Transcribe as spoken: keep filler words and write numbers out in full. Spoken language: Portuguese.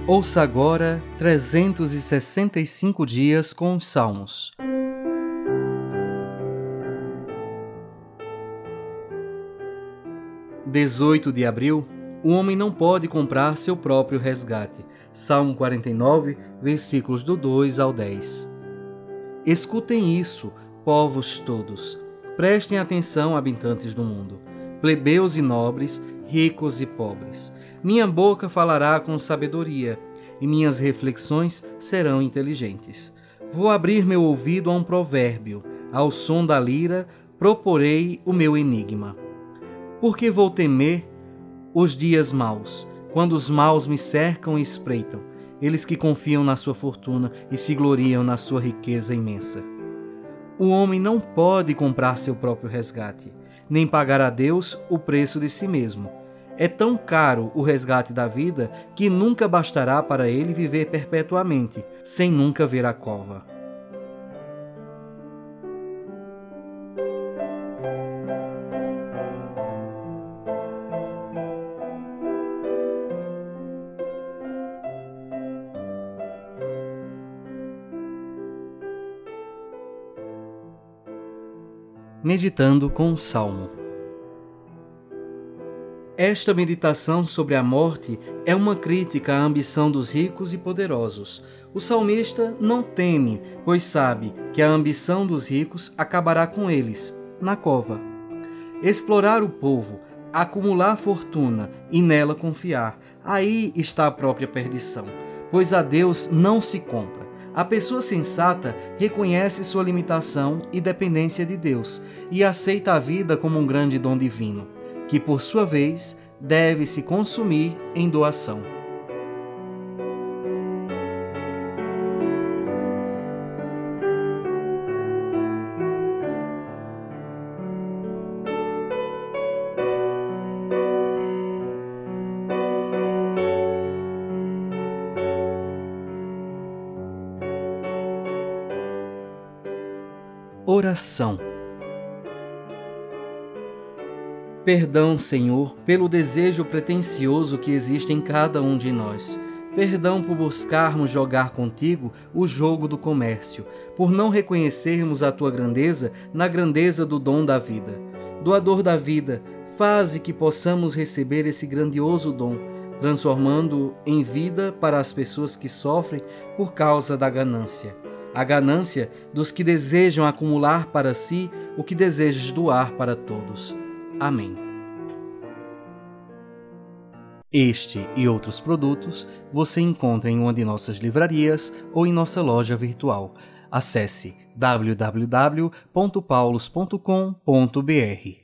Ouça agora trezentos e sessenta e cinco dias com os Salmos. dezoito de abril. O homem não pode comprar seu próprio resgate. Salmo quarenta e nove, versículos do dois ao dez. Escutem isso, povos todos. Prestem atenção, habitantes do mundo. Plebeus e nobres, ricos e pobres. Minha boca falará com sabedoria, e minhas reflexões serão inteligentes. Vou abrir meu ouvido a um provérbio, ao som da lira proporei o meu enigma. Porque vou temer os dias maus, quando os maus me cercam e espreitam, eles que confiam na sua fortuna e se gloriam na sua riqueza imensa. O homem não pode comprar seu próprio resgate, nem pagar a Deus o preço de si mesmo. É tão caro o resgate da vida que nunca bastará para ele viver perpetuamente, sem nunca ver a cova. Meditando com o Salmo. Esta meditação sobre a morte é uma crítica à ambição dos ricos e poderosos. O salmista não teme, pois sabe que a ambição dos ricos acabará com eles, na cova. Explorar o povo, acumular fortuna e nela confiar, aí está a própria perdição, pois a Deus não se compra. A pessoa sensata reconhece sua limitação e dependência de Deus e aceita a vida como um grande dom divino, que, por sua vez, deve se consumir em doação. Oração. Perdão, Senhor, pelo desejo pretensioso que existe em cada um de nós. Perdão por buscarmos jogar contigo o jogo do comércio, por não reconhecermos a tua grandeza na grandeza do dom da vida. Doador da vida, faze que possamos receber esse grandioso dom, transformando-o em vida para as pessoas que sofrem por causa da ganância. A ganância dos que desejam acumular para si o que desejas doar para todos. Amém. Este e outros produtos você encontra em uma de nossas livrarias ou em nossa loja virtual. Acesse w w w ponto paulos ponto com ponto b r.